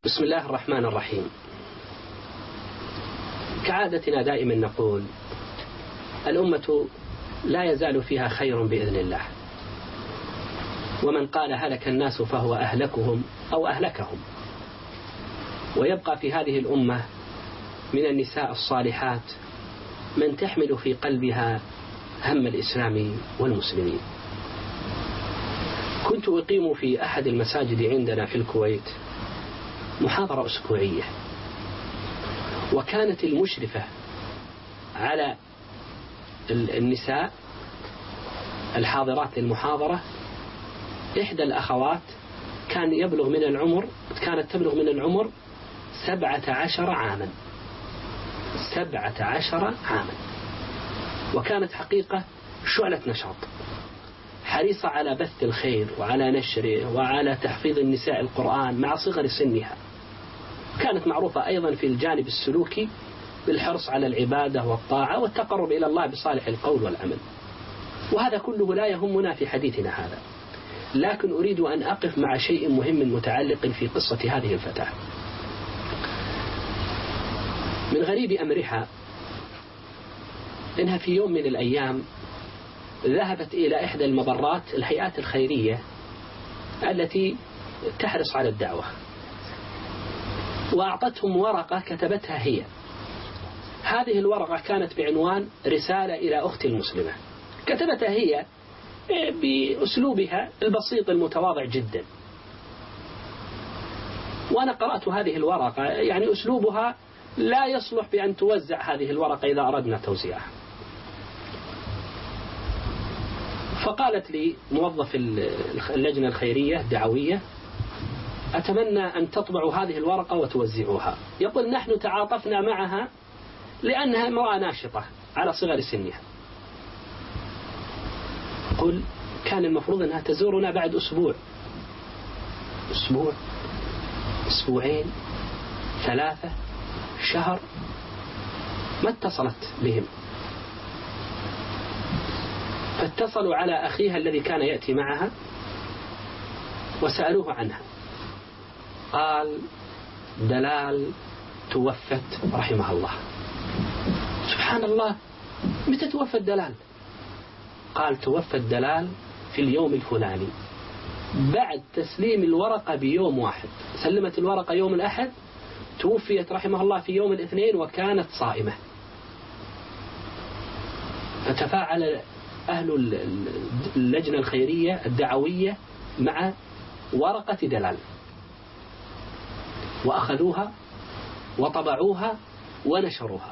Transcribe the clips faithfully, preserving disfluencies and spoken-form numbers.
بسم الله الرحمن الرحيم. كعادتنا دائما نقول الأمة لا يزال فيها خير بإذن الله، ومن قال هلك الناس فهو أهلكهم أو أهلكهم. ويبقى في هذه الأمة من النساء الصالحات من تحمل في قلبها هم الإسلام والمسلمين. كنت أقيم في أحد المساجد عندنا في الكويت محاضرة أسبوعية، وكانت المشرفة على النساء الحاضرات للمحاضرة إحدى الأخوات كان يبلغ من العمر كانت تبلغ من العمر سبعة عشر عاما سبعة عشر عاما وكانت حقيقة شعلة نشاط، حريصة على بث الخير وعلى نشره وعلى تحفيظ النساء القرآن مع صغر سنها. كانت معروفة أيضا في الجانب السلوكي بالحرص على العبادة والطاعة والتقرب إلى الله بصالح القول والعمل. وهذا كله لا يهمنا في حديثنا هذا، لكن أريد أن أقف مع شيء مهم متعلق في قصة هذه الفتاة. من غريب أمرها إنها في يوم من الأيام ذهبت إلى إحدى المبرات الهيئات الخيرية التي تحرص على الدعوة، وأعطتهم ورقة كتبتها هي. هذه الورقة كانت بعنوان رسالة إلى أختي المسلمة، كتبتها هي بأسلوبها البسيط المتواضع جدا. وأنا قرأت هذه الورقة، يعني أسلوبها لا يصلح بأن توزع هذه الورقة إذا أردنا توزيعها. فقالت لي موظف اللجنة الخيرية الدعوية: أتمنى أن تطبعوا هذه الورقة وتوزعوها. يقول: نحن تعاطفنا معها لأنها امرأة ناشطة على صغر سنها. قل كان المفروض أنها تزورنا بعد أسبوع أسبوع أسبوعين ثلاثة شهر، ما اتصلت بهم. فاتصلوا على أخيها الذي كان يأتي معها وسألوه عنها. قال: دلال توفت رحمها الله. سبحان الله، متى توفت دلال؟ قال: توفت دلال في اليوم الفلاني بعد تسليم الورقة بيوم واحد. سلمت الورقة يوم الأحد، توفيت رحمه الله في يوم الاثنين وكانت صائمة. فتفاعل أهل اللجنة الخيرية الدعوية مع ورقة دلال، وأخذوها وطبعوها ونشروها.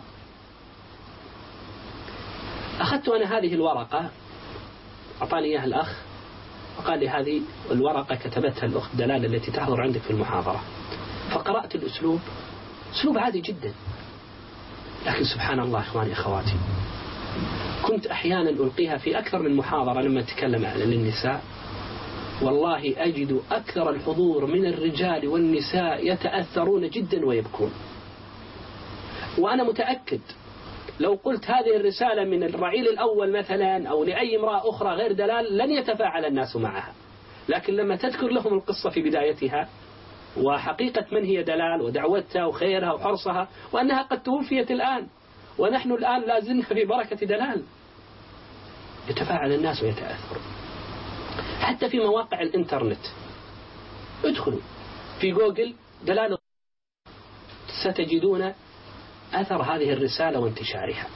أخذت أنا هذه الورقة، أعطاني إياها الأخ وقال لي: هذه الورقة كتبتها الأخت دلال التي تحضر عندك في المحاضرة. فقرأت الأسلوب، أسلوب عادي جدا، لكن سبحان الله إخواني أخواتي، كنت أحيانا ألقيها في أكثر من محاضرة لما أتكلم عن النساء، والله أجد أكثر الحضور من الرجال والنساء يتأثرون جدا ويبكون. وأنا متأكد لو قلت هذه الرسالة من الرعيل الأول مثلا أو لأي امرأة أخرى غير دلال لن يتفاعل الناس معها، لكن لما تذكر لهم القصة في بدايتها وحقيقة من هي دلال ودعوتها وخيرها وحرصها وأنها قد توفيت الآن ونحن الآن لازلنا في بركة دلال، يتفاعل الناس ويتأثر. حتى في مواقع الإنترنت، ادخلوا في جوجل دلال ستجدون أثر هذه الرسالة وانتشارها.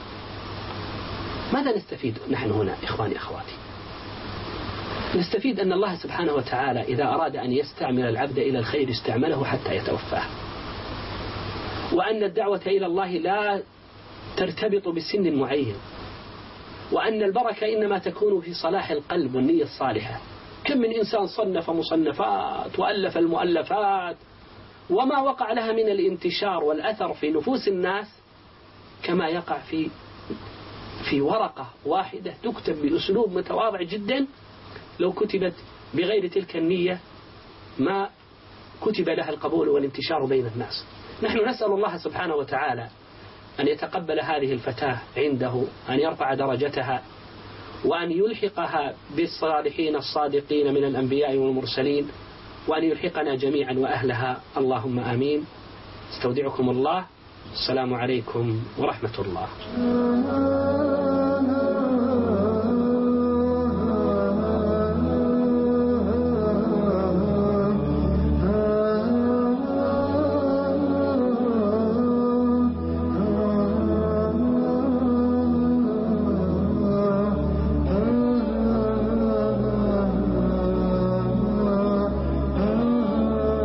ماذا نستفيد نحن هنا إخواني أخواتي؟ نستفيد أن الله سبحانه وتعالى إذا أراد أن يستعمل العبد إلى الخير استعمله حتى يتوفاه، وأن الدعوة إلى الله لا ترتبط بسن معين، وأن البركة إنما تكون في صلاح القلب والنية الصالحة. كم من إنسان صنف مصنفات وألف المؤلفات وما وقع لها من الانتشار والأثر في نفوس الناس كما يقع في في ورقة واحدة تكتب بأسلوب متواضع جدا، لو كتبت بغير تلك النية ما كتب لها القبول والانتشار بين الناس. نحن نسأل الله سبحانه وتعالى أن يتقبل هذه الفتاة عنده، أن يرفع درجتها، وأن يلحقها بالصالحين الصادقين من الأنبياء والمرسلين، وأن يلحقنا جميعا وأهلها، اللهم آمين. استودعكم الله، السلام عليكم ورحمة الله.